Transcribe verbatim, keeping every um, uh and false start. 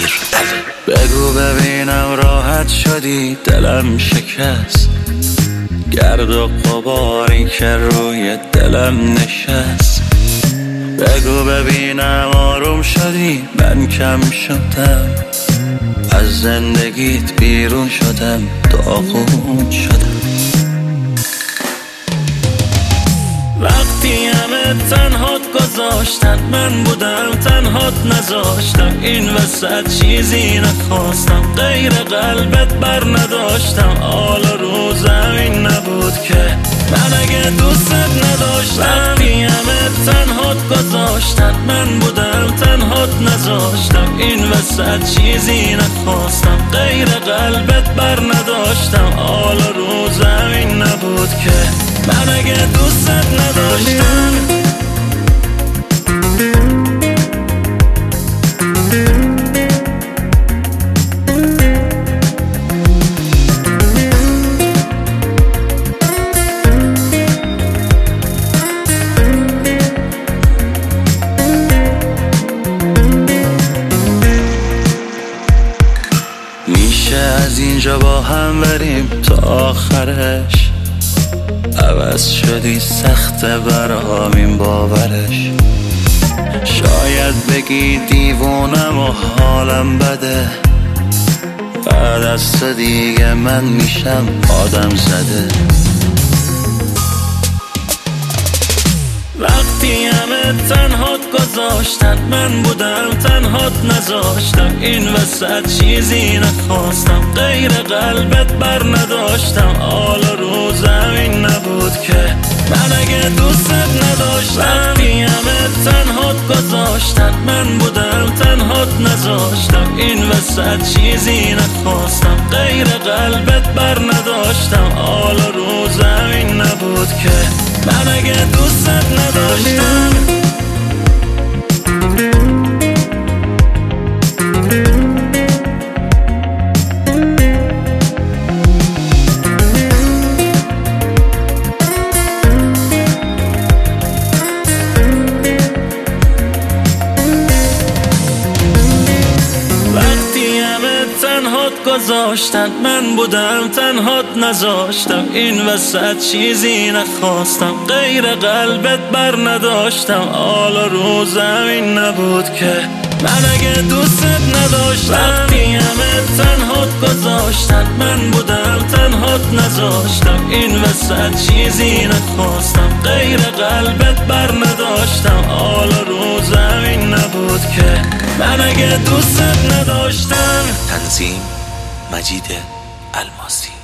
بگو ببینم راحت شدی، دلم شکست، گرد و غباری که روی دلم نشست. بگو ببینم آروم شدی، من کم شدم، از زندگیت بیرون شدم، داغون شدم. وقتی همه تنهات گذاشتن، من بودم تنهات نذاشتم. این وسط چیزی نخواستم، غیر قلبت بر نداشتم. حالا رو زمین نبود که من اگه دوست نداشتم. وقتی همه تنهات گذاشتن، من بودم تنهات نذاشتم. این وسط چیزی نخواستم، غیر قلبت بر نداشتم. حالا رو زمین نبود که من اگه دوست نداشتم. میشه از اینجا با هم بریم تا آخرش؟ عوض شدی سخته برام این باورش. شاید بگی دیوونم و حالم بده، بعد از تو دیگه من میشم آدم زده. وقتی همه تنهات گذاشتن، من بودم تنهات نذاشتم. این وسط چیزی نخواستم، غیر قلبت بر نداشتم. حالا رو زمین نبود که من اگه دوست نداشتم. وقتی همه تنهات گذاشتن، من بودم تنهات نذاشتم. این وسط چیزی نخواستم، غیر قلبت بر نداشتم. حالا رو زمین نبود که من اگه دوست نداشتم. گذاشتن، من بودم تنهات نذاشتم. این وسط چیزی نخواستم، غیر قلبت بر نداشتم. حالا رو زمین نبود که من اگه دوست نداشتم. وقتی همه تنهات گذاشتن، من بودم تنهات نذاشتم. این وسط چیزی نخواستم، غیر قلبت بر نداشتم. حالا رو زمین نبود که من اگه دوست نداشتم. تنظیم مجید الماسی.